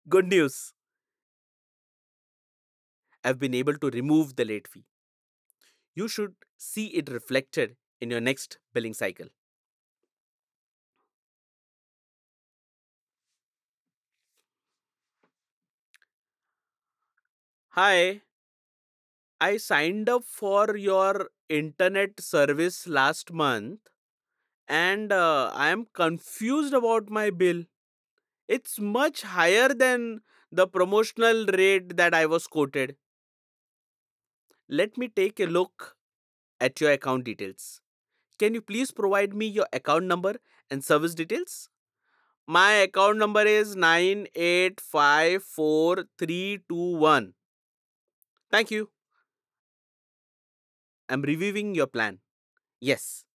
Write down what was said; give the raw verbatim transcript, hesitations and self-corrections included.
Good news. I've been able to remove the late fee. You should see it reflected in your next billing cycle. Hi, I signed up for your internet service last month and uh, I am confused about my bill. It's much higher than the promotional rate that I was quoted. Let me take a look at your account details. Can you please provide me your account number and service details? My account number is nine eight five four three two one. Thank you. I'm reviewing your plan. Yes,